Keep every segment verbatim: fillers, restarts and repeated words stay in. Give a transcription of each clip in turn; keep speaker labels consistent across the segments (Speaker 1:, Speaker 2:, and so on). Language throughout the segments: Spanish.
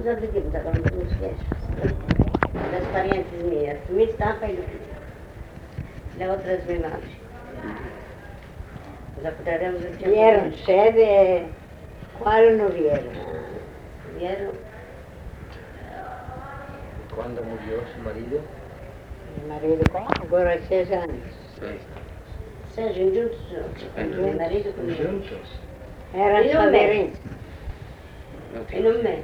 Speaker 1: nos admitimos agora nos viejos. Las parientes mías, mi estampa y la otra es mi madre. Nos acordaremos del tiempo.
Speaker 2: ¿Vieron? ¿Sede? ¿Cuál no vieron?
Speaker 1: ¿Vieron?
Speaker 3: ¿Cuándo murió su marido?
Speaker 2: Mi marido, agora há seis anos.
Speaker 1: Sejam juntos, meu marido comigo.
Speaker 3: Juntos?
Speaker 2: Era
Speaker 1: E no
Speaker 2: Saverin.
Speaker 1: En un mes.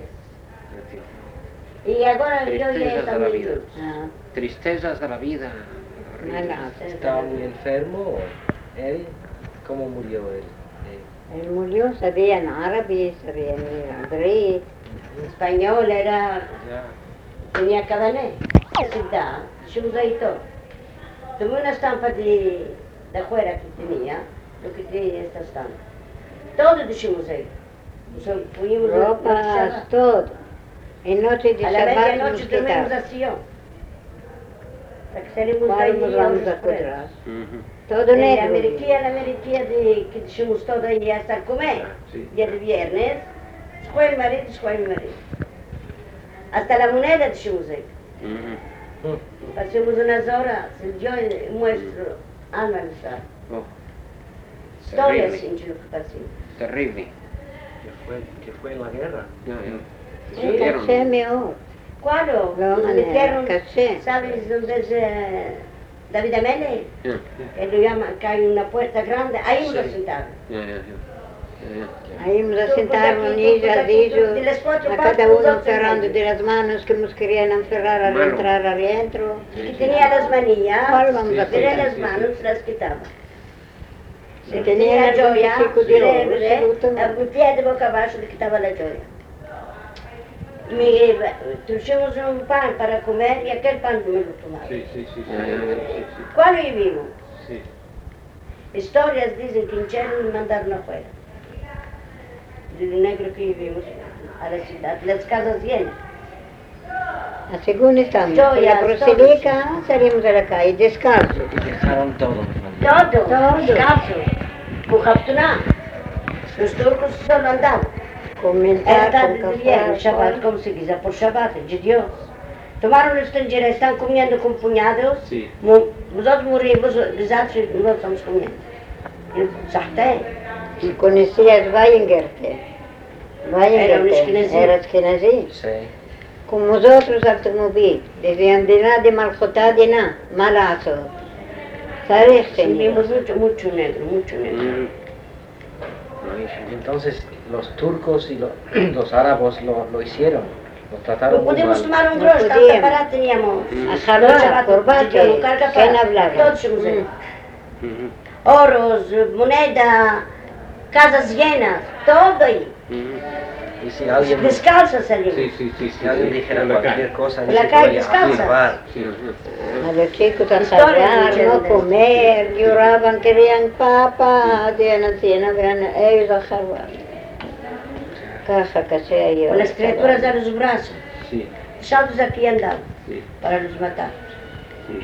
Speaker 1: Y ahora yo ya
Speaker 4: Tristezas de la
Speaker 1: también
Speaker 4: vida.
Speaker 1: juntos.
Speaker 2: Ah,
Speaker 4: Tristezas de la vida.
Speaker 2: não, não.
Speaker 3: ¿Estaba muy enfermo él? ¿Cómo murió él?
Speaker 2: Ele morreu, sabia em árabe, sabia em Madrid.
Speaker 1: Español era,
Speaker 3: Ya.
Speaker 1: tenía cabané. La ciudad, dijimos ahí todo. Tomé una estampa de, de afuera que tenía, lo que tenía esta estampa. Todo dijimos ahí. Só poníamos a-
Speaker 2: Roupas, todo. Em noite de
Speaker 1: A la
Speaker 2: Shabbat
Speaker 1: medianoche
Speaker 2: nos
Speaker 1: dormimos
Speaker 2: quitava.
Speaker 1: así. Para que salimos
Speaker 2: Qual
Speaker 1: daí
Speaker 2: nos
Speaker 1: aos
Speaker 2: vamos
Speaker 1: presos.
Speaker 2: acordar?
Speaker 4: Uhum.
Speaker 2: Todo
Speaker 1: E a
Speaker 2: negro.
Speaker 1: ameriquia, a ameriquia de que deixamos toda aí a estar comer,
Speaker 3: Sí.
Speaker 1: dia de viernes, escolhe o marido, escolhe o marido. Hasta a moneda deixamos aí.
Speaker 4: Uhum.
Speaker 1: Passamos umas horas, eu mostro analisar.
Speaker 4: Oh,
Speaker 1: História
Speaker 4: terrible.
Speaker 1: assim de lo que passou.
Speaker 4: Terrible.
Speaker 3: Que fue, que fue en la guerra.
Speaker 4: Ya, ya.
Speaker 2: É caché meu.
Speaker 1: Quando
Speaker 2: Não,
Speaker 1: nos
Speaker 2: mané,
Speaker 1: meteram,
Speaker 2: caché.
Speaker 1: sabes onde é David Amele?
Speaker 4: Ya,
Speaker 1: Ele llama, cai na porta grande, aí nos
Speaker 3: Sim.
Speaker 1: assentaram.
Speaker 4: ya, ya, ya. Ya,
Speaker 2: Aí nos
Speaker 1: Tudo
Speaker 2: assentaram
Speaker 1: daqui,
Speaker 2: ali,
Speaker 1: tudo
Speaker 2: já
Speaker 1: daqui,
Speaker 2: dijo,
Speaker 1: tudo, das quatro
Speaker 2: a
Speaker 1: partes,
Speaker 2: cada
Speaker 1: os
Speaker 2: um
Speaker 1: outros
Speaker 2: ferrando
Speaker 1: meio.
Speaker 2: de las manos que nos querían encerrar a
Speaker 4: Malo.
Speaker 2: entrar adentro.
Speaker 1: Que tinha las manias,
Speaker 2: Qual vamos a
Speaker 1: tirei
Speaker 2: pegar?
Speaker 1: as manos, las quitava.
Speaker 2: Se
Speaker 1: Se
Speaker 2: tenía
Speaker 1: tinha a
Speaker 2: algún
Speaker 1: joia,
Speaker 2: chico de oro,
Speaker 1: sempre,
Speaker 2: absolutamente.
Speaker 1: a pé de boca abaixo lhe quitava a joia. Me trouxemos um pão para comer e aquele pão me lo tomava.
Speaker 3: Sí, sí, sí. sí,
Speaker 4: Ya, ya, ya.
Speaker 3: sí, sí,
Speaker 1: Qual eu vivo?
Speaker 3: sí.
Speaker 1: Histórias dizem que em Chile me mandaram afuera. Do negro que vivimos a la cidade, as casas llenas.
Speaker 2: A segunda estamos,
Speaker 1: Joias,
Speaker 2: por la proselica salimos a la calle descalzos.
Speaker 3: Y dejaron todo. ¿no?
Speaker 1: Todo,
Speaker 2: Todo.
Speaker 1: descalços, com raptuná. Os turcos só andavam.
Speaker 2: Comentar
Speaker 1: Era tarde
Speaker 2: com
Speaker 1: de viernes,
Speaker 2: café.
Speaker 1: Shabbat, como se quiser, por Shabbat, de Deus. Tomaram no estrangeiro, estão comendo com punhados,
Speaker 3: Sí.
Speaker 1: mo- os outros morriam, os outros nós estamos comendo. E sartén,
Speaker 2: Y conocías Weingarte.
Speaker 1: Era un
Speaker 2: Weingarte,
Speaker 1: esquinazi.
Speaker 2: era esquinazi.
Speaker 3: Sí.
Speaker 2: Como os outros automóveis, decían de nada, de maljotá, de nada, malazo. ¿Sabes, señor?
Speaker 1: vimos muito, muito negro, muito negro.
Speaker 4: Uhum.
Speaker 3: Y entonces los turcos y lo- los árabes lo, lo hicieron. Lo trataron
Speaker 1: Não
Speaker 3: muy
Speaker 1: podíamos
Speaker 3: mal.
Speaker 1: tomar um
Speaker 2: Não
Speaker 1: grosso, estava
Speaker 2: podíamos.
Speaker 1: preparado, tínhamos.
Speaker 2: A jarra, corbata,
Speaker 1: Dizíamos, carga
Speaker 2: quem
Speaker 1: para-
Speaker 2: hablava?
Speaker 1: Todos somos aí.
Speaker 4: Uhum.
Speaker 1: Oros, moneda, casas llenas, todo aí.
Speaker 4: Uhum.
Speaker 3: Y si alguien,
Speaker 1: Descalças salimos.
Speaker 5: Sí, sí, sí.
Speaker 3: si alguien dijera cualquier cosa,
Speaker 1: Por la
Speaker 3: se
Speaker 1: calle
Speaker 3: podía
Speaker 1: descalza.
Speaker 3: salvar.
Speaker 2: A los chicos a
Speaker 1: Historia
Speaker 2: salvar,
Speaker 1: de
Speaker 2: no
Speaker 1: Chile.
Speaker 2: comer, lloraban, querían papa, hacían así, no vean ellos a salvar. Caja que sea yo.
Speaker 1: Com as criaturas eram os braços,
Speaker 5: Sí,
Speaker 1: deixados aqui andavam,
Speaker 5: sí,
Speaker 1: para nos matar.
Speaker 5: sí.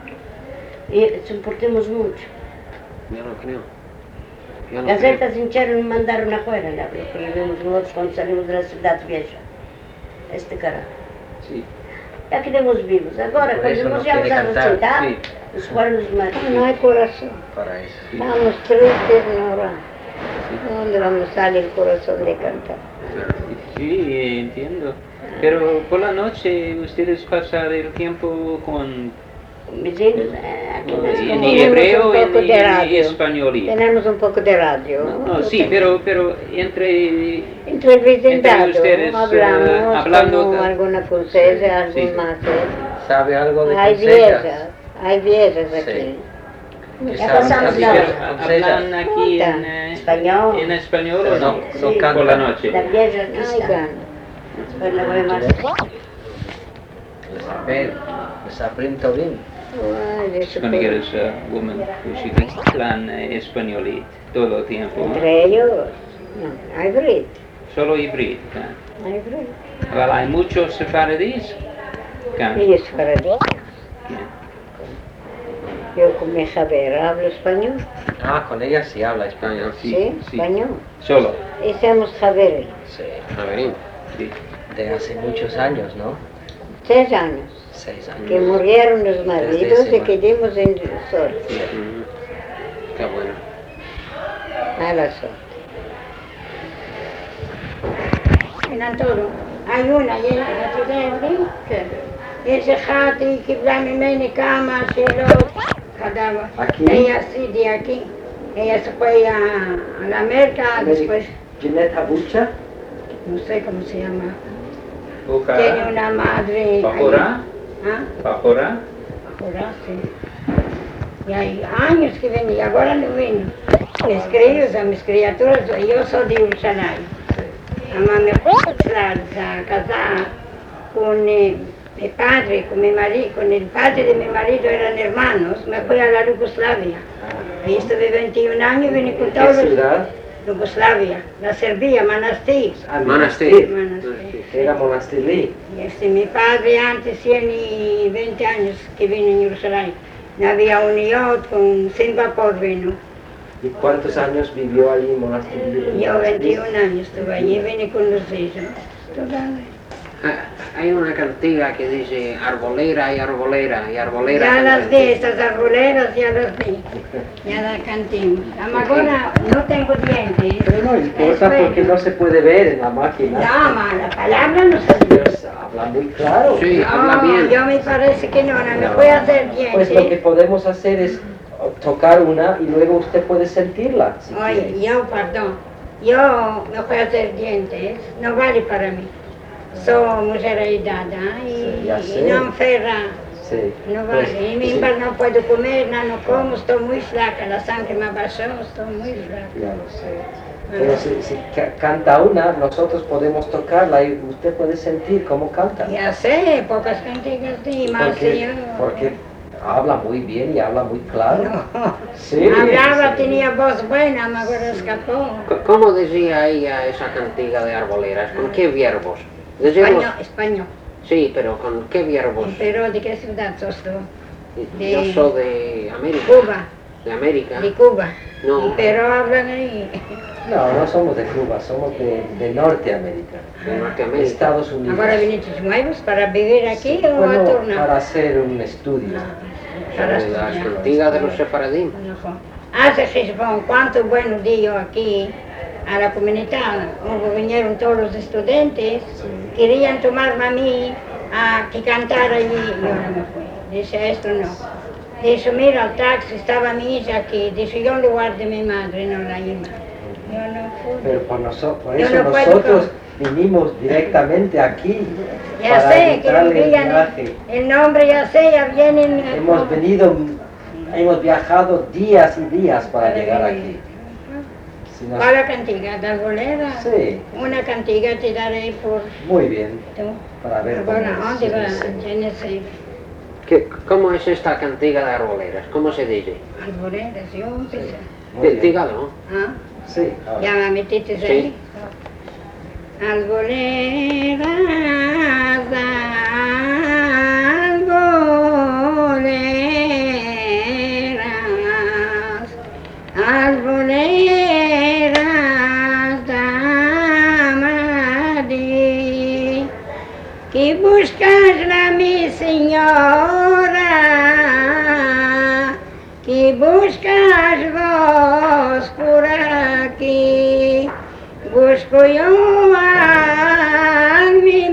Speaker 1: E se importamos muito.
Speaker 4: Ya lo creo. Ya lo creo.
Speaker 1: Gazetas inteiras me mandaram na fora, lá, porque vivemos nós quando saímos da cidade vieja. Este cara.
Speaker 5: Sí.
Speaker 1: Já quedamos vivos. Agora,
Speaker 3: Por
Speaker 1: quando
Speaker 3: eso
Speaker 1: nós
Speaker 3: no
Speaker 1: viemos
Speaker 3: quiere
Speaker 1: a
Speaker 3: cantar,
Speaker 1: sentar,
Speaker 5: sí.
Speaker 1: os fora nos matam.
Speaker 2: No hay corazón.
Speaker 3: Para eso.
Speaker 2: Estamos tristes, Nora. ¿Dónde vamos a salir el corazón de cantar?
Speaker 5: Sí, entiendo. Pero por la noche ustedes pasan el tiempo con
Speaker 1: Vizinhos, eh, aqui nós
Speaker 5: en
Speaker 2: como-
Speaker 5: hebreo
Speaker 2: un
Speaker 5: y
Speaker 2: poco
Speaker 5: en,
Speaker 2: de
Speaker 5: en
Speaker 2: radio.
Speaker 5: español.
Speaker 2: Tenemos un poco de radio.
Speaker 5: No, no, sí, pero, pero entre...
Speaker 2: Entre el vecindado
Speaker 5: Entre ustedes,
Speaker 2: hablamos
Speaker 5: eh, hablando
Speaker 2: como
Speaker 5: de-
Speaker 2: alguna francesa, algún
Speaker 5: sí.
Speaker 2: más.
Speaker 3: ¿Sabe algo de
Speaker 2: Hay
Speaker 3: Fonseca?
Speaker 2: viejas, hay viejas
Speaker 3: Sí.
Speaker 2: aquí.
Speaker 3: ¿Qué
Speaker 1: Ya
Speaker 3: sabe?
Speaker 1: pasamos
Speaker 3: ¿Sabe
Speaker 1: la
Speaker 3: de
Speaker 1: hora.
Speaker 3: Fonseca?
Speaker 5: ¿Hablan aquí en,
Speaker 2: Puta.
Speaker 5: eh,
Speaker 1: Español.
Speaker 5: en español o
Speaker 3: Pero
Speaker 5: no?
Speaker 3: no,
Speaker 1: Sí.
Speaker 3: no
Speaker 5: Por la
Speaker 3: canta.
Speaker 5: noche.
Speaker 1: Da vieja aqui
Speaker 2: Ay,
Speaker 1: está.
Speaker 2: gana.
Speaker 1: Depois la voy más.
Speaker 3: Les apre- les aprendo bien.
Speaker 2: Ay, eso
Speaker 5: Gonna get
Speaker 2: fue.
Speaker 5: us a woman who she can hablan eh, español todo el tiempo. ¿no?
Speaker 2: Entre ellos, no, hay brit,
Speaker 5: Solo híbrido.
Speaker 2: hay brit.
Speaker 5: Well, hay muchos sefaradíes. Can.
Speaker 2: Y es para Dios. Yo con mi Javier hablo español,
Speaker 3: Ah, con ella sí habla español.
Speaker 2: ¿sí?
Speaker 5: Sí, sí.
Speaker 2: Español.
Speaker 5: Solo.
Speaker 2: Y somos Javier.
Speaker 3: Sí.
Speaker 4: Javerín.
Speaker 5: Sí.
Speaker 3: de hace muchos años, ¿no?
Speaker 2: Seis años.
Speaker 3: Seis años.
Speaker 2: Que murieron los maridos
Speaker 3: ese
Speaker 2: y quedamos en sol.
Speaker 4: Ujú. Qué bueno.
Speaker 2: A la sol. En Antoro, hay una, y ella la tiene ese jati que קיבלה ממני כמה שאלות, חדרה.
Speaker 3: Aquí.
Speaker 2: Ella sí, de aquí. Ella se fue a, a la América, después,
Speaker 3: Ginette Habucha.
Speaker 2: no sé cómo se llama. Tiene
Speaker 5: Bukhara,
Speaker 2: una madre.
Speaker 5: Bajora,
Speaker 2: ¿Ah?
Speaker 5: Bajora.
Speaker 2: Ahora sí. Y hay años que viene y ahora no vino. Mis críos, a mis criaturas, yo soy de Jerusalén. Mamá me fue a casar con eh, mi padre, con mi marido, con el padre de mi marido, eran hermanos. Me fui a la Yugoslavia. Ahí estuve veintiún años y vine con
Speaker 3: ¿Qué
Speaker 2: todos los...
Speaker 3: ciudad?
Speaker 2: Yugoslavia, la Serbia, Manastir.
Speaker 3: Ah,
Speaker 4: Manastir.
Speaker 2: Manastir.
Speaker 3: Era Monastilí.
Speaker 2: Y este, mi padre antes tiene veinte años que vino en Jerusalén. No había unión con sin vapor vino.
Speaker 3: ¿Y cuántos años vivió allí en Monastilí?
Speaker 2: Yo veintiún años estuve allí, vine con los hijos. Total.
Speaker 4: Ah, Hay una cantiga que dice arbolera y arbolera y arbolera.
Speaker 2: Ya las
Speaker 4: cantante.
Speaker 2: di, estas arboleras ya las di. Ya las cantimos. Ahora no tengo dientes.
Speaker 3: Pero no importa
Speaker 2: Espera.
Speaker 3: porque no se puede ver en la máquina.
Speaker 2: No, ma, la palabra no se
Speaker 3: Dios habla muy claro.
Speaker 4: Sí, habla
Speaker 2: No,
Speaker 4: bien.
Speaker 2: yo me parece que no, no me
Speaker 3: No.
Speaker 2: puede hacer
Speaker 3: Pues lo que
Speaker 2: dientes.
Speaker 3: podemos hacer es tocar una y luego usted puede sentirla. si
Speaker 2: Oye,
Speaker 3: quiere.
Speaker 2: yo, perdón, yo no puedo hacer dientes, no vale para mí. Soy mujer aislada y,
Speaker 3: Sí, ya
Speaker 2: y
Speaker 3: sé.
Speaker 2: no enferra,
Speaker 3: Sí.
Speaker 2: no
Speaker 3: Pues,
Speaker 2: vale. Y mi
Speaker 3: sí,
Speaker 2: hija no puedo comer, no, no como, estoy muy flaca, la sangre me bajó, estoy muy flaca.
Speaker 3: ya lo sé. Pero si, si ca- canta una, nosotros podemos tocarla y usted puede sentir cómo canta.
Speaker 2: Ya sé, pocas cantigas di, más
Speaker 3: Porque,
Speaker 2: yo.
Speaker 3: porque habla muy bien y habla muy claro.
Speaker 2: No.
Speaker 3: Sí,
Speaker 2: Hablaba,
Speaker 3: sí.
Speaker 2: tenía voz buena, me ahora escapó.
Speaker 4: C- ¿Cómo decía ella esa cantiga de arboleras? ¿Con qué verbos? Decimos,
Speaker 2: Español, español.
Speaker 4: sí, pero ¿con qué verbos?
Speaker 2: Pero ¿de qué ciudad sos tú? de-
Speaker 4: Yo soy de América.
Speaker 2: Cuba,
Speaker 4: De América.
Speaker 2: de Cuba.
Speaker 4: No.
Speaker 2: Pero hablan ahí.
Speaker 3: No, no somos de Cuba, somos de, de Norteamérica,
Speaker 4: De Norteamérica.
Speaker 3: Estados Unidos.
Speaker 2: Ahora viniste nuevos para vivir aquí o a
Speaker 3: Bueno,
Speaker 2: tornar?
Speaker 3: para hacer un estudio.
Speaker 2: Para
Speaker 4: De la
Speaker 2: estudiar.
Speaker 4: cantiga de los sefaradín.
Speaker 2: Hace Gisbón, cuántos buenos días aquí a la comunidad. Hubo, vinieron todos los estudiantes, querían tomarme a mí a que cantara allí. Yo no me fui. Dice, esto no. Dice, mira, el taxi, estaba mi hija aquí. Dice, yo en lugar de mi madre, no la iba. Yo no fui.
Speaker 3: Pero por, noso- por
Speaker 2: Yo
Speaker 3: eso
Speaker 2: no puedo
Speaker 3: nosotros vinimos directamente aquí
Speaker 2: Ya
Speaker 3: para
Speaker 2: sé, que
Speaker 3: evitar el
Speaker 2: vivían
Speaker 3: viaje.
Speaker 2: el nombre, ya sé, ya vienen. eh,
Speaker 3: Hemos venido, hemos viajado días y días para llegar aquí. Si nos-
Speaker 2: ¿Cuál la cantiga? ¿De arbolera?
Speaker 3: Sí,
Speaker 2: Una cantiga te daré por
Speaker 3: muy bien,
Speaker 2: tú.
Speaker 3: para ver cómo
Speaker 2: Ahora, ¿dónde va?
Speaker 3: es. Sí, sí.
Speaker 2: Yo no sé.
Speaker 4: ¿Qué- ¿Cómo es esta cantiga de arboleras? ¿Cómo se dice?
Speaker 2: Arboleras, yo empecé.
Speaker 3: Muy
Speaker 4: Dí-
Speaker 3: bien.
Speaker 4: Dígalo.
Speaker 2: ¿Ah?
Speaker 3: Sí, ahora.
Speaker 2: Ya me metiste ahí. Arboleras, arboleras, arboleras, damadí, que buscas la mi señora, que buscas vos por aquí, busco yo a mi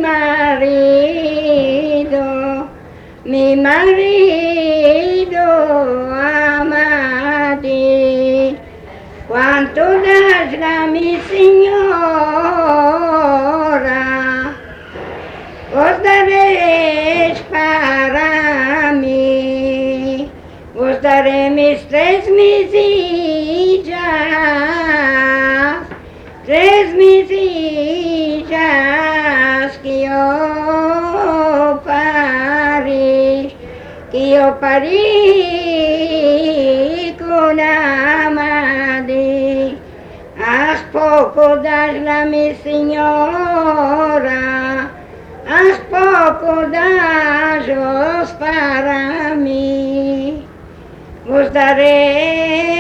Speaker 2: marido, mi marido amadí. ¿Cuánto das a mi señora? Vos daréis para mí, vos daré mis tres misillas, tres misillas que yo parí, que yo parí con amadí. Haz poco das la mi señora, haz poco das para mí. Vos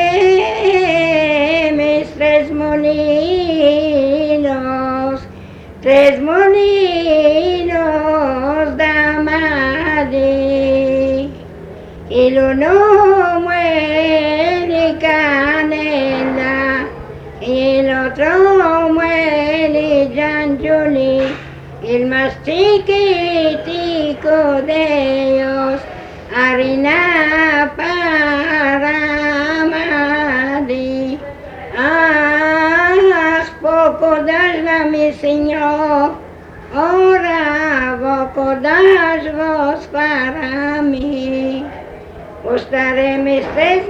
Speaker 2: daré mis tres molinos, tres molinos d'amadi, y el uno muele canela, y el otro muele janjuli, el más chiquitico de ellos, harina para amadi. Ah, poco das mi Señor, ora poco das vos para mí. Os daré mis tres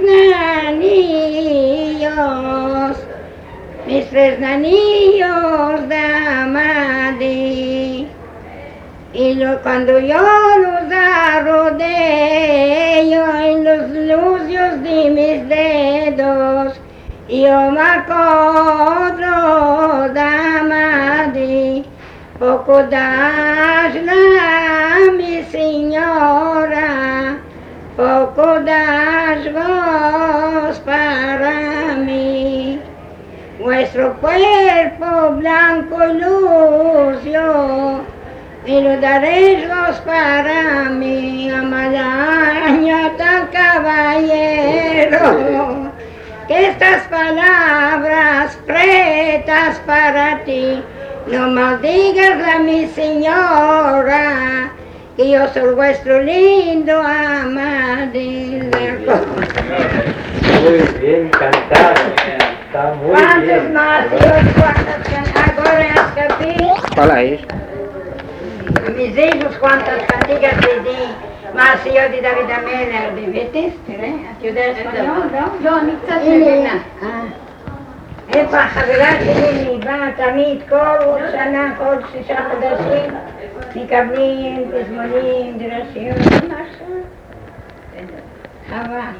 Speaker 2: nanillos, mis tres nanillos de amadi. Y lo, cuando yo los arrodeo en los lucios de mis dedos, yo me acuerdo de amadi, poco das la mi señora, poco das vos para mí. Vuestro cuerpo blanco y lucio, y lo daréis vos para mí, amadaña tal caballero, que estas palabras pretas para ti, no maldigas a mi señora, que yo soy vuestro lindo amadi.
Speaker 3: Muy bien cantado, está muy
Speaker 2: ¿Cuántos
Speaker 3: bien.
Speaker 2: más Dios, cuántas can- agora as capillas?
Speaker 4: Fala isso.
Speaker 2: A mis hijos cuántas cantigas le di, mas yo de David Amelia, de Betis, ¿eh? ¿Tú de español, no?
Speaker 6: לא, אני קצת
Speaker 2: הנה,
Speaker 6: מבינה.
Speaker 2: אה. איפה החברה שלי באה תמיד כל שנה, כל שישה חודשים, מקבלים פזמונים, דרשיות, משהו. חווה.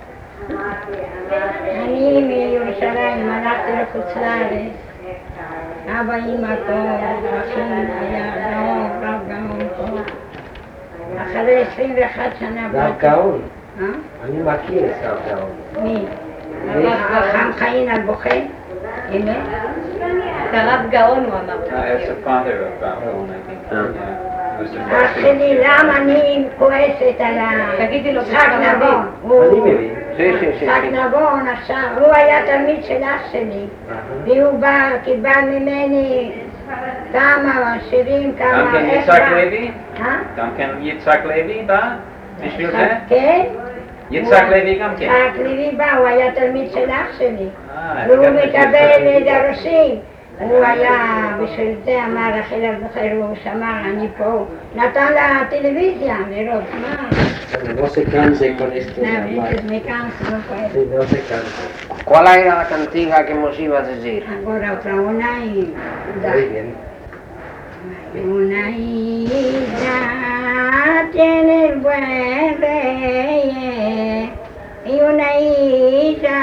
Speaker 2: אני מירושלים, הלכתי לחוץ לארץ. אבא אימא פה, אחים היה גאון, רב גאון פה. אחרי עשרים ואחת שנה
Speaker 3: רב
Speaker 2: באתי.
Speaker 3: גאון,
Speaker 2: אה?
Speaker 3: אני מכיר את רב גאון.
Speaker 2: מי? חכם חיים על בוכה? אמת?
Speaker 6: את הרב גאון הוא אמר.
Speaker 5: Uh, it's the father of Babylon, I think. Yeah. It was the
Speaker 2: אח
Speaker 5: first
Speaker 2: שלי, למה אני כועסת על
Speaker 6: תגידי לו,
Speaker 2: יצחק
Speaker 6: תגיד.
Speaker 2: נבון?
Speaker 3: אני
Speaker 2: הוא-
Speaker 3: מבין.
Speaker 4: Sí, sí, sí.
Speaker 2: יצחק
Speaker 4: sí.
Speaker 2: נבון עכשיו, הוא היה תלמיד של אח שלי, והוא בא, קיבל ממני כמה שירים,
Speaker 5: גם
Speaker 2: כמה...
Speaker 5: כן
Speaker 2: איך
Speaker 5: יצחק
Speaker 2: בא?
Speaker 5: לוי?
Speaker 2: אה?
Speaker 5: גם כן יצחק לוי בא? בשביל זה?
Speaker 2: כן?
Speaker 5: יצחק לוי גם כן.
Speaker 2: יצחק לוי בא, הוא היה תלמיד של אח שלי.
Speaker 5: אה,
Speaker 2: והוא
Speaker 5: גם
Speaker 2: מקבל דרשים. הוא היה, בשביל זה אמר רחל הזוכר, הוא שמע, אני פה, נתן לטלוויזיה לראות מה.
Speaker 3: No se canse con esto de
Speaker 2: No,
Speaker 3: hablar.
Speaker 2: veces me canso, no puedo.
Speaker 3: Sí, no se canse.
Speaker 4: ¿Cuál era la cantiga que nos iba a decir?
Speaker 2: Ahora otra una y...
Speaker 3: Muy bien.
Speaker 2: Una isla tiene el buen rey y una isla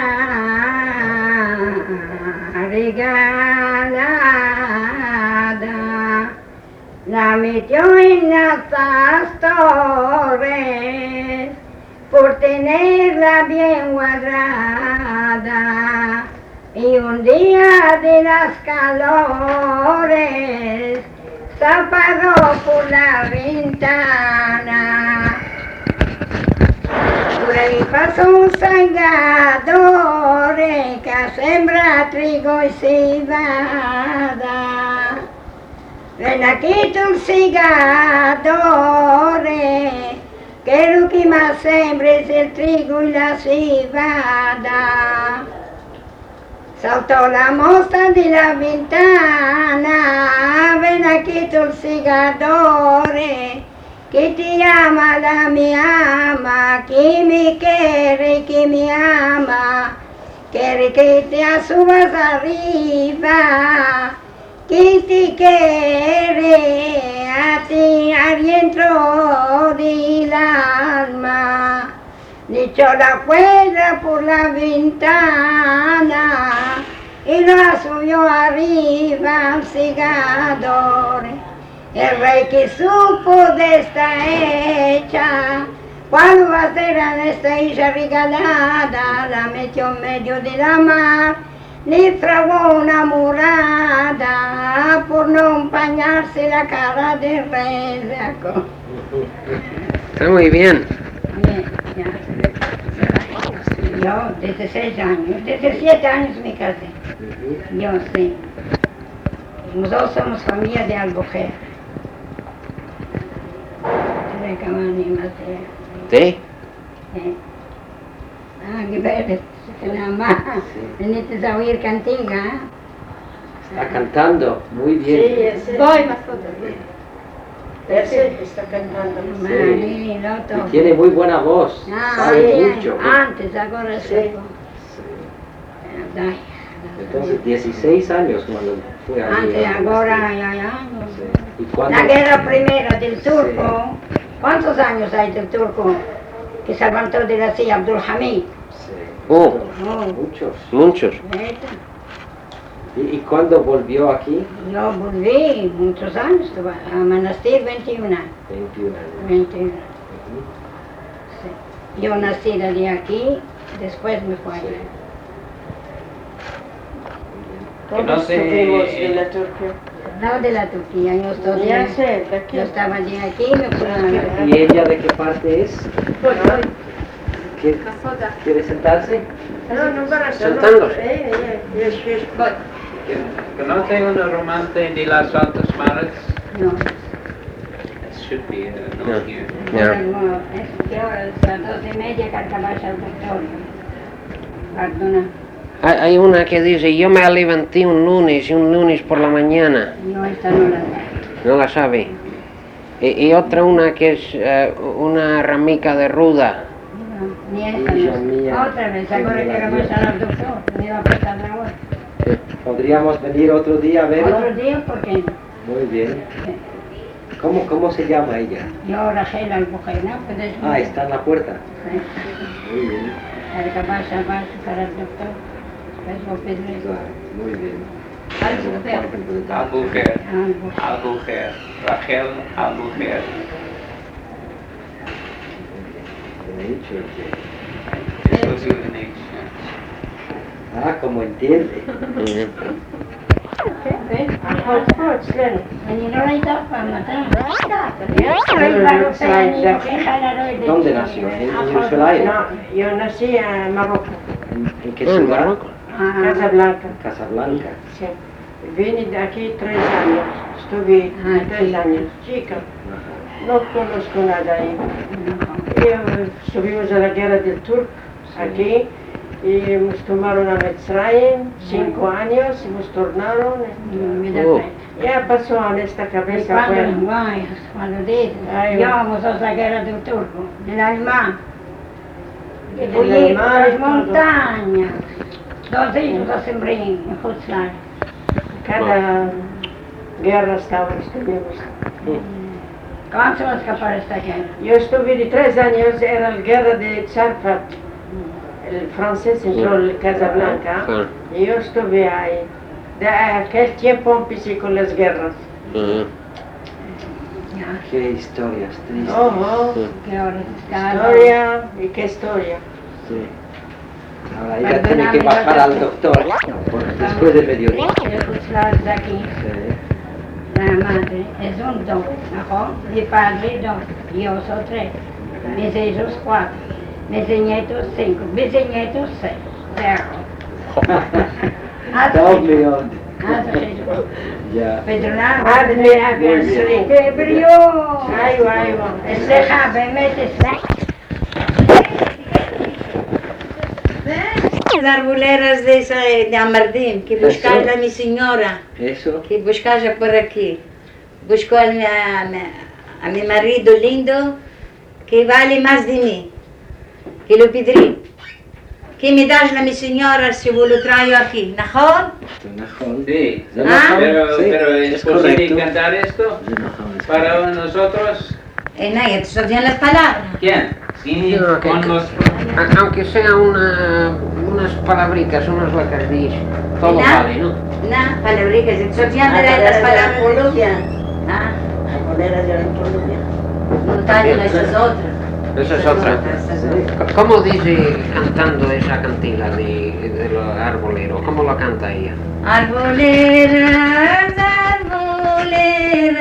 Speaker 2: regalada la metió en las torres por tenerla bien guardada. Y un día de las calores se apagó por la ventana. Por ahí pasó un segador que sembra trigo y cebada. Ven aquí tu segador, que lo que más sembra es el trigo y la cebada. Saltó la moza de la ventana, ven aquí tu segador, que te ama la mi ama, que me quiere, que me ama, quiere que te subas arriba, que te quiere a ti adentro del alma. Le echó la cuerda por la ventana y la subió arriba al segador. El rey que supo de esta hecha, cuál va a ser en esta isla regalada, la metió en medio de la mar, le fragó una murada por no mirarse la cara de resaco.
Speaker 4: Está muy bien.
Speaker 2: Bien, ya. Yo, dieciséis años, diecisiete años me casé. Yo sí. Los dos somos familia de Albufera. De Camani, Mateo.
Speaker 4: ¿Sí?
Speaker 2: Sí. Ah, que ver, nada más. Veniste a oír cantiga, ¿eh?
Speaker 3: Está cantando muy bien.
Speaker 1: Sí, ese.
Speaker 6: Voy más fotos.
Speaker 1: Ese está cantando.
Speaker 2: Marín, Loto.
Speaker 3: Y tiene muy buena voz.
Speaker 2: Ah,
Speaker 3: Sabe
Speaker 2: antes,
Speaker 3: mucho.
Speaker 2: antes, ahora sí. Ay,
Speaker 3: Entonces, dieciséis años cuando fue allí.
Speaker 2: antes, ahora, ay, ay, ay.
Speaker 3: Sí. ¿Y cuándo?
Speaker 2: La guerra primera del turco. ¿Cuántos años hay del turco que se levantó de la silla, Abdul Hamid?
Speaker 3: Sí.
Speaker 4: Oh,
Speaker 2: Oh,
Speaker 3: Muchos.
Speaker 4: muchos.
Speaker 2: ¿viste?
Speaker 3: ¿Y, y cuándo volvió aquí?
Speaker 2: Yo volví muchos años, a Manastir veintiún años.
Speaker 3: veintiún años.
Speaker 2: veintiún.
Speaker 3: Ujú.
Speaker 2: Sí. Yo nací de aquí, después me fui allá.
Speaker 5: Que no
Speaker 1: Todos
Speaker 5: se-
Speaker 1: sufrimos de la Turquía.
Speaker 2: No de la Turquía, yo estoy
Speaker 1: Ya sé, de aquí.
Speaker 2: Yo estaba de aquí y me fui a la
Speaker 3: ¿Y ella de qué parte es?
Speaker 6: Voy, voy.
Speaker 3: ¿Quiere,
Speaker 6: Más fotos.
Speaker 3: quiere sentarse?
Speaker 1: No, no para
Speaker 4: Saltándose.
Speaker 1: Eh, eh, yes, yes.
Speaker 6: Voy.
Speaker 5: Que- ¿Conoce una romance de las altas mares?
Speaker 2: No,
Speaker 5: It should be uh,
Speaker 4: No.
Speaker 5: not here.
Speaker 2: ahora
Speaker 4: Ya.
Speaker 2: no, es que ahora es las dos y media que acabas al doctor. Perdona,
Speaker 4: Hay, hay una que dice, yo me levanté un lunes y un lunes por la mañana.
Speaker 2: no, esta no la
Speaker 4: No la sabe. Y, y otra una que es eh, una ramica de ruda.
Speaker 2: no, ni esta
Speaker 3: Hija
Speaker 2: no.
Speaker 3: mía.
Speaker 2: Otra vez, ahora que acabas al doctor, me iba a pasar la hora.
Speaker 3: ¿Podríamos venir otro día a verla?
Speaker 2: Otro día, ¿por qué no?
Speaker 3: Muy bien.
Speaker 2: Sí.
Speaker 3: ¿Cómo, cómo se llama ella?
Speaker 2: Yo Rachel Albujena, puedes
Speaker 3: Ah, está en la puerta.
Speaker 2: Sí.
Speaker 3: Muy bien.
Speaker 2: Al acabar a vas para el doctor, después lo pediré.
Speaker 3: Claro, muy bien.
Speaker 5: Albuquerque.
Speaker 2: Albujena.
Speaker 5: Albuquerque. Rachel Albuquerque.
Speaker 3: Bien hecho, che.
Speaker 5: Eso es un hecho.
Speaker 3: Ah, como entiende.
Speaker 4: Ujú.
Speaker 2: En Iloraita, para matar.
Speaker 3: ¿Dónde nació? ¿En Jerusalén?
Speaker 1: No, yo nací en Marruecos,
Speaker 3: ¿En, en qué
Speaker 4: Ah, en
Speaker 3: ciudad?
Speaker 4: Marruecos.
Speaker 1: Casablanca.
Speaker 3: Casablanca.
Speaker 1: Sí. Vine de aquí tres años. Estuve
Speaker 2: Ah,
Speaker 1: tres
Speaker 2: sí.
Speaker 1: años. Chica,
Speaker 3: Ajá.
Speaker 1: no conozco nada ahí. Y, eh, estuvimos en la guerra del Turco aquí y nos tomaron a Mitzrayim cinco años y nos tornaron.
Speaker 4: Oh.
Speaker 1: Ya pasó en esta cabeza.
Speaker 2: Cuando,
Speaker 1: Bueno,
Speaker 2: guay, cuando dices,
Speaker 1: Ahí va.
Speaker 2: íbamos a la guerra del turco, del alemán, que
Speaker 1: Del
Speaker 2: tenía
Speaker 1: alemán
Speaker 2: las
Speaker 1: y todo.
Speaker 2: montañas, dos hijos a sembrar en Hutzlar.
Speaker 1: cada guerra estaba, estuvimos.
Speaker 2: ¿Cuánto se va a escapar esta guerra?
Speaker 1: Yo estuve de tres años, era la guerra de Charfat. El francés entró en Casablanca
Speaker 4: Ah.
Speaker 1: y yo estuve ahí. De aquel tiempo empecé con las guerras.
Speaker 4: Ujú.
Speaker 2: Ya,
Speaker 3: Qué historias tristes.
Speaker 1: Oh, oh,
Speaker 2: que ahora se escapa.
Speaker 1: historia y qué historia.
Speaker 3: Sí. Ahora ella tiene que bajar al doctor por- después del mediodía.
Speaker 2: El Hutzlar de aquí,
Speaker 3: Sí.
Speaker 2: la madre, es un dos, ¿no? Mi padre dos, yo soy tres, mis hijos cuatro, mis nietos cinco, mis nietos seis.
Speaker 3: Doble onda. Ya.
Speaker 2: Pedronal,
Speaker 1: Madre mía,
Speaker 3: Muy bien.
Speaker 1: sí.
Speaker 2: ¡Qué brillo!
Speaker 1: Ahí va, ahí va.
Speaker 2: Es deja, me metes.
Speaker 7: Las arboleras de, esa, de Amardim, que buscaram a minha senhora,
Speaker 3: Eso.
Speaker 7: que buscaram por aqui. Buscou a minha, a meu marido lindo, que vale mais de mim. Que lhe pedi. Que me das a minha senhora se eu lhe traio aqui, ¿נכון?
Speaker 3: Najón.
Speaker 5: Sí,
Speaker 7: Ah.
Speaker 5: pero,
Speaker 3: Sí,
Speaker 5: pero es,
Speaker 3: es
Speaker 5: posible
Speaker 3: correcto.
Speaker 5: cantar esto
Speaker 3: Najón, es
Speaker 5: para nosotros.
Speaker 7: E não, eu só tinha as palavras.
Speaker 5: ¿Quién? Sí,
Speaker 4: No, que-
Speaker 5: con
Speaker 4: que-
Speaker 5: los.
Speaker 4: A- Aunque sea una, unas palabritas, unas lacardís, todo
Speaker 7: ¿Verdad?
Speaker 4: vale, ¿no?
Speaker 7: Não, palavricas, eu só tinha as palavras. Ah,
Speaker 1: Arboleras eran Colombia.
Speaker 7: não talho nessas outras.
Speaker 4: Esa es otra.
Speaker 7: Essas outras.
Speaker 4: C- ¿Cómo dice cantando esa cantiga de, de los arboleros? ¿Cómo lo canta ella?
Speaker 7: Arboleras, arboleras.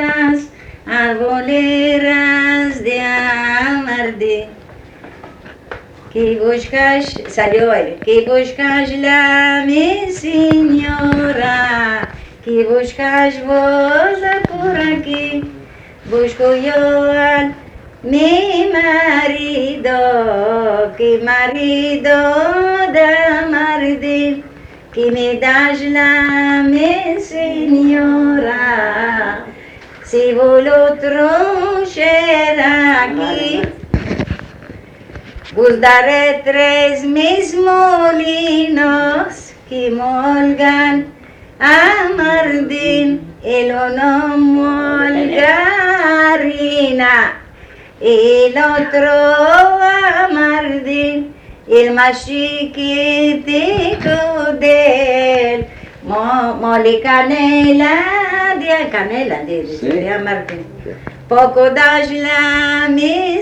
Speaker 7: que buscas, salió él, que buscas la mi señora, que buscas vos por aquí, busco yo al mi marido, que marido da mardil, que me das la mi señora, si vos otro será aquí. Vos daré tres mis molinos que molgan a Mardin, el uno molga harina, el otro a Mardin, el más chiquitico de él, mo, mole canela, de canela, de, de, de a Mardin. Poco das la mi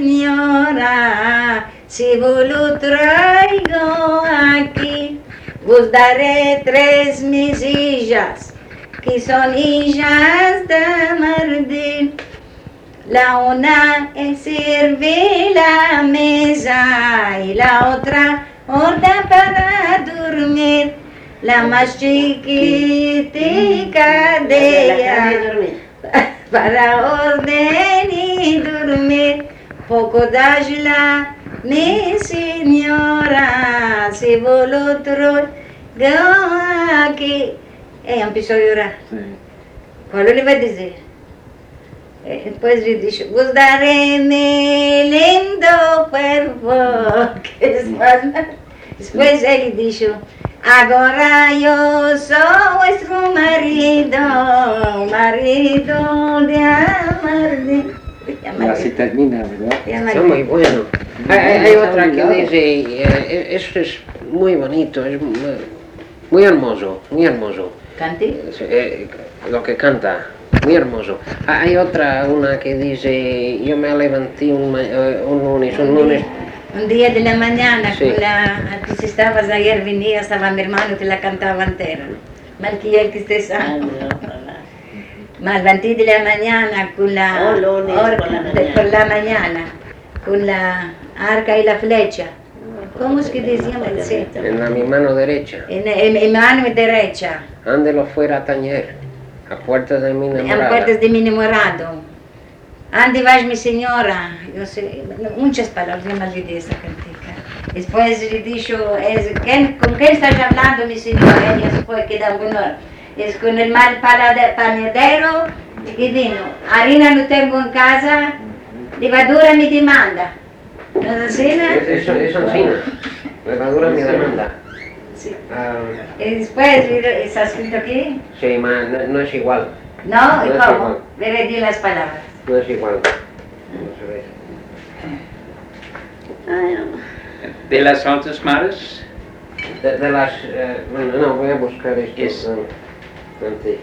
Speaker 7: señora, si vos lo traigo aquí, vos daré tres mis hijas, que son hijas de Mardin. La una sirve la mesa y la otra horda para dormir, la más chiquitica de ella. Para orden y dormir, poco das la mi señora, si vos lo traigo aquí. Ella empezó a llorar.
Speaker 3: Sí.
Speaker 7: ¿Cuál le va a decir? Eh, Después le dijo, vos daré mi lindo cuerpo. Que es más. Después él dijo, ahora yo soy vuestro marido, marido de Amardin.
Speaker 3: Y así termina, ¿verdad?
Speaker 4: Está muy bueno. Hay, hay- hay otra que dice, eh, esto es muy bonito, es muy, muy hermoso, muy hermoso.
Speaker 7: ¿Cante?
Speaker 4: Es, eh, lo que canta, muy hermoso. Hay otra, una que dice, yo me levanté un, ma- eh, un lunes, un lunes.
Speaker 7: Un día de la mañana,
Speaker 4: Sí.
Speaker 7: con la, si estabas ayer, venía, estaba mi hermano, te la cantaba entera. Mal que él que esté sano. Me levanté de la mañana con la,
Speaker 1: Oh, lunes
Speaker 7: or-
Speaker 1: por la
Speaker 7: de-
Speaker 1: mañana.
Speaker 7: por la mañana, con la arca y la flecha. ¿Cómo es que decíamos? Sí.
Speaker 4: En la mi mano derecha,
Speaker 7: En, en, en mano derecha,
Speaker 4: ándelo fuera a tañer, a puertas de mi
Speaker 7: en
Speaker 4: enamorada.
Speaker 7: puertas de mi enamorado. Ande vas mi señora, yo sé, muchas palabras, yo me olvidé esa cantica. Después le dijo, es, ¿quién, ¿con quién estás hablando mi señora? Ella se fue, queda bueno. Es con el mal palade- panadero que vino. Harina no tengo en casa, levadura me demanda. ¿No es así, no?
Speaker 4: Eso, eso encima, levadura mi demanda.
Speaker 7: Sí.
Speaker 4: Ah,
Speaker 7: Y después, ¿está escrito aquí?
Speaker 4: sí, ma, no, no es igual,
Speaker 7: No, ¿y
Speaker 4: No es
Speaker 7: cómo?
Speaker 4: igual.
Speaker 7: Veré di las palabras.
Speaker 4: no es igual. No se ve.
Speaker 5: De las Altas Mares,
Speaker 4: De, de las, eh, bueno, no, voy a buscar esto.
Speaker 5: Es-
Speaker 4: no, ante-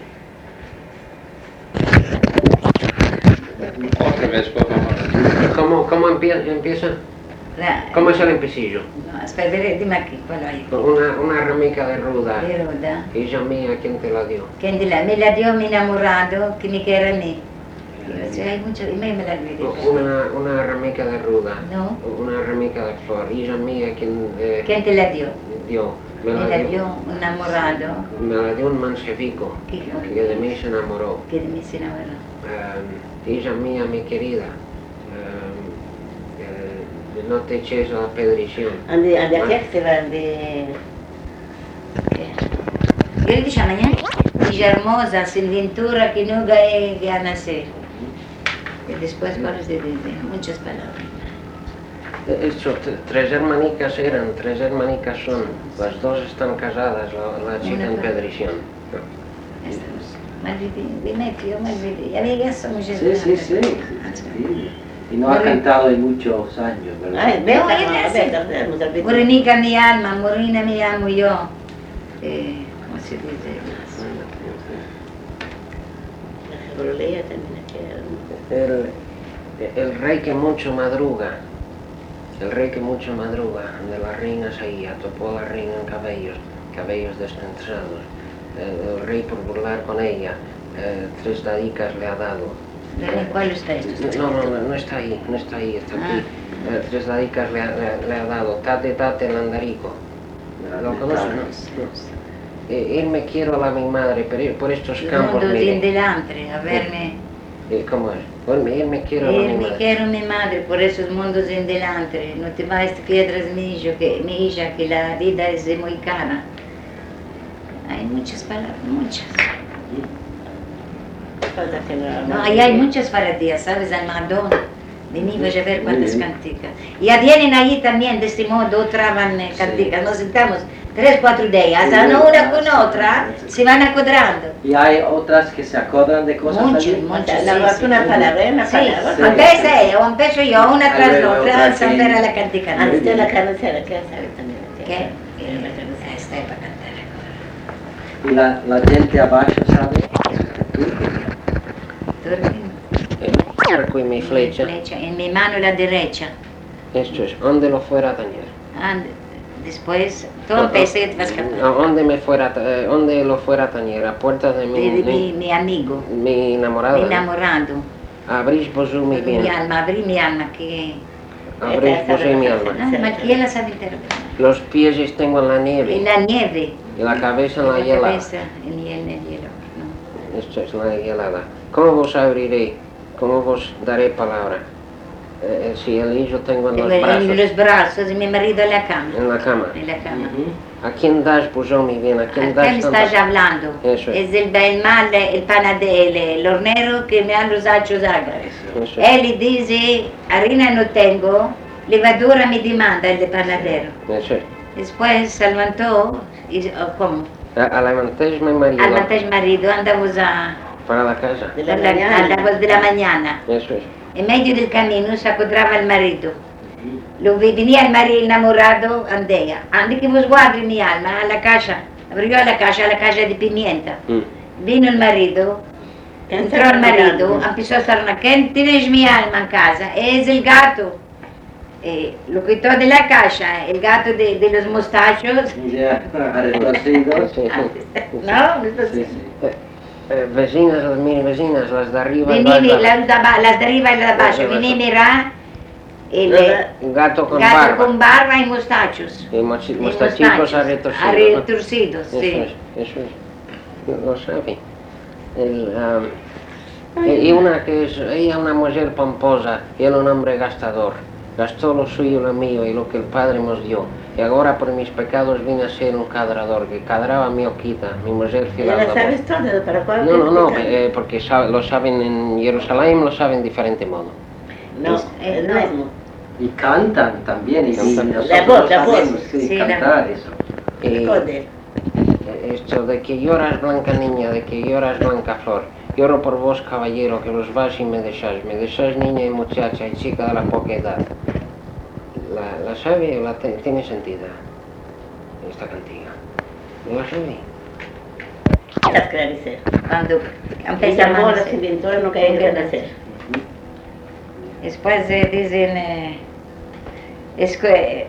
Speaker 5: otra vez, por favor.
Speaker 4: ¿Cómo, cómo empie- empieza?
Speaker 7: La-
Speaker 4: ¿Cómo es el empecillo?
Speaker 7: No, espera, veré, dime aquí, ¿cuál hay?
Speaker 4: Una, una ramica de ruda.
Speaker 7: De ruda.
Speaker 4: Ella mía, ¿quién te la dio?
Speaker 7: ¿Quién te la, me la dio mi enamorado que me quiere a mí. Yo decía, hay mucho, y me, me la olvidé.
Speaker 4: Una, una ramica de ruda.
Speaker 7: No.
Speaker 4: Una ramica de flor. Ella mía, ¿quién eh,
Speaker 7: ¿Quién te la dio?
Speaker 4: dio?
Speaker 7: Me la dio un enamorado
Speaker 4: Me la dio un manchevico
Speaker 7: que,
Speaker 4: que de mí se enamoró.
Speaker 7: que de mí se enamoró.
Speaker 4: Eh, ella mía, mi querida, eh, eh, no te eches a la pedrición.
Speaker 1: Ande, ande aquí se va de...
Speaker 7: Yo le dije a mañana, ella hermosa, sin ventura, que nunca he a nacer. Y después, cosas de, de, de muchas palabras.
Speaker 4: Eh, Esto, t- tres hermanicas eran, tres hermanicas son. Las dos están casadas, la, la chica
Speaker 7: Una
Speaker 4: en
Speaker 7: cosa.
Speaker 4: pedrición.
Speaker 7: Estamos. Me olvidé, dime que yo me olvidé. Ya vi que somos
Speaker 3: Sí, sí, sí. sí, sí. Y no ha cantado en muchos años, ¿verdad?
Speaker 1: Ay,
Speaker 7: Veo,
Speaker 1: vete,
Speaker 7: ella
Speaker 1: vete,
Speaker 7: sí.
Speaker 1: vete, hemos olvidado.
Speaker 7: Morenica mi alma, morena mi amo yo. Eh, ¿Cómo se dice?
Speaker 1: Pero leía también aquí.
Speaker 4: El, el rey que mucho madruga, el rey que mucho madruga, de la reina seguía, topó a la reina en cabellos, cabellos destrenzados. El, el rey por burlar con ella, eh, tres dadicas le ha dado.
Speaker 7: ¿En cuál está esto?
Speaker 4: No, no, no, no está ahí, no está ahí, está aquí.
Speaker 7: Ah.
Speaker 4: Eh, Tres Dadicas le, ha- le- le ha dado Tate Tate Landarico. ¿Lo conoce? No. no. Eh, él me quiero a mi madre, pero por estos
Speaker 7: Il
Speaker 4: campos,
Speaker 7: mondo
Speaker 4: mire.
Speaker 7: dell'antre, a verme.
Speaker 4: Eh, ¿Cómo es? Por mí, él me quiero a mi
Speaker 7: Él me
Speaker 4: madre.
Speaker 7: quiero mi madre por esos mundos en delante. No te vayas piedras, mi hijo, que, mi hija, que la vida es muy cara. Hay muchas palabras, muchas. No, ahí hay muchas paradías, ¿sabes? Armando, vení, voy a ver cuántas canticas. Ya vienen ahí también, de este modo, traban eh, canticas. Nos sentamos tres, cuatro de ellas, una con otra, se van acuadrando.
Speaker 3: Y hay otras que se acuerdan de cosas
Speaker 7: Muchas,
Speaker 3: allí.
Speaker 7: muchas.
Speaker 6: La
Speaker 7: sí,
Speaker 6: vas
Speaker 7: sí.
Speaker 6: una palabra, una
Speaker 7: Sí,
Speaker 6: palabra.
Speaker 3: Sí.
Speaker 7: empieza ella o empiezo yo, una
Speaker 3: Ahí
Speaker 7: tras
Speaker 3: veo
Speaker 7: otra,
Speaker 3: otra
Speaker 7: hasta
Speaker 3: aquí.
Speaker 7: ver a la cantica.
Speaker 6: Antes de la carretera, ¿qué sabe también?
Speaker 7: ¿Qué?
Speaker 6: En la carretera.
Speaker 7: Esta es para cantar.
Speaker 3: Y la, la gente abajo, ¿sabe?
Speaker 7: Turquín.
Speaker 4: Eh, Arco y mi flecha.
Speaker 7: Flecha. En mi mano la derecha.
Speaker 4: Esto es, ¿dónde lo fuera a dañar?
Speaker 7: And después, tú empiezas y te vas a cantar.
Speaker 4: ¿A ¿Dónde me fuera, a ta- eh, dónde lo fuera a tañer? A puerta de mi,
Speaker 7: De, de mi,
Speaker 4: mi,
Speaker 7: mi amigo,
Speaker 4: mi enamorada.
Speaker 7: mi enamorado.
Speaker 4: Abrís vos mi bien.
Speaker 7: Mi alma, abrí mi alma, que...
Speaker 4: Abrís vos mi alma.
Speaker 7: Ah, ma ¿quién la sabe interpretar?
Speaker 4: Los pies los tengo en la nieve.
Speaker 7: En la nieve.
Speaker 4: Y la cabeza en la
Speaker 7: la
Speaker 4: hielada.
Speaker 7: cabeza, en el, en el hielo. No.
Speaker 4: Esto es la hielada. ¿Cómo vos abriré? ¿Cómo vos daré palabra? Eh, eh, si el hijo tengo en los
Speaker 7: En,
Speaker 4: brazos,
Speaker 7: en los brazos, y mi marido en la cama.
Speaker 4: en la cama.
Speaker 7: En la cama.
Speaker 4: ¿A quién das vos mi bien? ¿A quién
Speaker 7: ¿A
Speaker 4: das
Speaker 7: quién
Speaker 4: tanta-
Speaker 7: estás hablando?
Speaker 4: Eso es.
Speaker 7: Es el, el mal, el panadero, el hornero que me han los hechos ágares.
Speaker 4: Eso es.
Speaker 7: Él dice, harina no tengo, levadura me demanda el de panadero.
Speaker 4: Eso es.
Speaker 7: Después se levantó, y, oh, ¿cómo?
Speaker 4: A- Alimentéis mi marido
Speaker 7: Al matar marido andamos a,
Speaker 4: para la casa.
Speaker 6: De la
Speaker 7: a la-
Speaker 6: mañana.
Speaker 7: a las dos de la mañana.
Speaker 4: Eso es.
Speaker 7: En medio del camino se encontraba el marido. Lo vi- venía el marido enamorado, andea. Ande que vos guarde mi alma a la casa. Abrió la casa, a la casa de pimienta.
Speaker 4: Mm.
Speaker 7: Vino el marido, entró el marido, empezó a estar, ¿quién tienes mi alma en casa? Es el gato. Eh, lo quitó de la casa, el gato de, de los mostachos.
Speaker 3: Ya, retorcidos.
Speaker 4: Sí, sí.
Speaker 7: ¿No?
Speaker 3: Sí, sí.
Speaker 4: Eh, vecinas, las mini vecinas, las de arriba y
Speaker 7: Vení,
Speaker 4: las
Speaker 7: mi-
Speaker 4: de abajo.
Speaker 7: las, de aba- las de arriba y las de abajo.
Speaker 4: Las de
Speaker 7: Vení,
Speaker 4: abajo.
Speaker 7: mira, el eh,
Speaker 4: Un gato con
Speaker 7: gato
Speaker 4: barba.
Speaker 7: con barba y mostachos.
Speaker 4: Y mochi-
Speaker 7: Y
Speaker 4: mostachicos
Speaker 7: mostachos,
Speaker 4: arretorcidos. ¿no?
Speaker 7: arretorcidos,
Speaker 4: Eso
Speaker 7: sí.
Speaker 4: es, eso es. Lo sabe. El, um, y una que es, ella es una mujer pomposa y él un hombre gastador. Gastó lo suyo y lo mío y lo que el Padre nos dio. Y ahora por mis pecados vine a ser un cadrador, que cadraba mi oquita, mi mujer fiel
Speaker 6: ¿Ya
Speaker 4: a
Speaker 6: la
Speaker 4: la
Speaker 6: sabes
Speaker 4: voz.
Speaker 6: todo? ¿Para cuál?
Speaker 4: No, no, no, eh, porque sabe- lo saben en Jerusalén, lo saben de diferente modo.
Speaker 6: No,
Speaker 7: Eh,
Speaker 6: el
Speaker 7: no.
Speaker 6: mismo.
Speaker 3: Y cantan también. Y, y
Speaker 4: Cantan.
Speaker 3: nosotros
Speaker 6: La voz, la
Speaker 3: sabemos,
Speaker 6: voz.
Speaker 3: sí,
Speaker 7: Sí, la
Speaker 3: cantar eso.
Speaker 4: Y,
Speaker 6: Joder.
Speaker 4: eh, esto de que lloras blanca niña, de que lloras blanca flor. Lloro por vos, caballero, que los vas y me dejáis. Me dejáis niña y muchacha y chica de la poca edad. ¿La, la sabe o la te- tiene sentido esta cantiga? ¿No la sabe?
Speaker 6: Las clarices.
Speaker 7: Cuando
Speaker 6: El
Speaker 7: empieza a
Speaker 6: amor se
Speaker 7: amanecer.
Speaker 6: inventó en lo que hay que hacer.
Speaker 7: Después eh, dicen, eh, es que,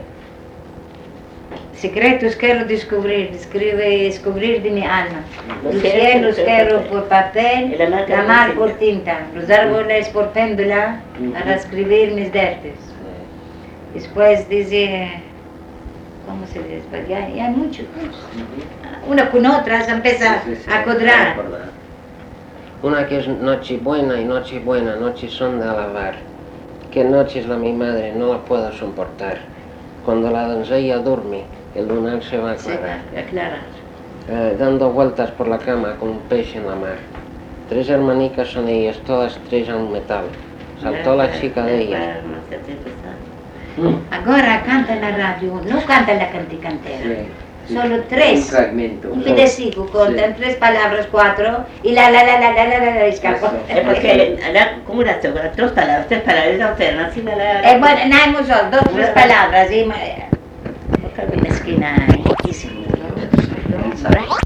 Speaker 7: secretos quiero descubrir, describe, descubrir de mi alma.
Speaker 6: Los
Speaker 7: Los
Speaker 6: cielos
Speaker 7: cielos
Speaker 6: por
Speaker 7: quiero
Speaker 6: papel.
Speaker 7: por papel,
Speaker 6: Y la mar
Speaker 7: la
Speaker 6: por
Speaker 7: mar
Speaker 6: tinta.
Speaker 7: por tinta, los árboles por péndula para escribir mis vertes. Después dice, ¿cómo se dice? Pues ya, ya hay muchos. Una con otra se empieza
Speaker 3: Sí, sí, sí,
Speaker 7: a codrar.
Speaker 3: recordar.
Speaker 4: Una que es noche buena y noche buena, noches son de alabar. Que noches la mi madre no la puedo soportar. Cuando la doncella duerme, el lunar se va a
Speaker 7: Se
Speaker 4: aclarar.
Speaker 7: va a aclarar.
Speaker 4: Eh, dando vueltas por la cama con un pez en la mar. Tres hermanicas son ellas, todas tres a un metal. Saltó la chica de ellas.
Speaker 7: Ahora canta en la radio, no canta en la canticantera.
Speaker 3: Sí.
Speaker 7: Solo tres.
Speaker 3: Un fragmento.
Speaker 7: Un pedacito, contan tres palabras, cuatro, y la la la la la la la la escapó.
Speaker 3: Eso.
Speaker 6: Es porque, la- ¿cómo era esto? Tres palabras, tres palabras, no sé, así me la...
Speaker 7: Eh, bueno, no hemos dos, dos, tres palabras, y... ma- Una esquina, poquísimo, ¿no?
Speaker 3: Ensayo.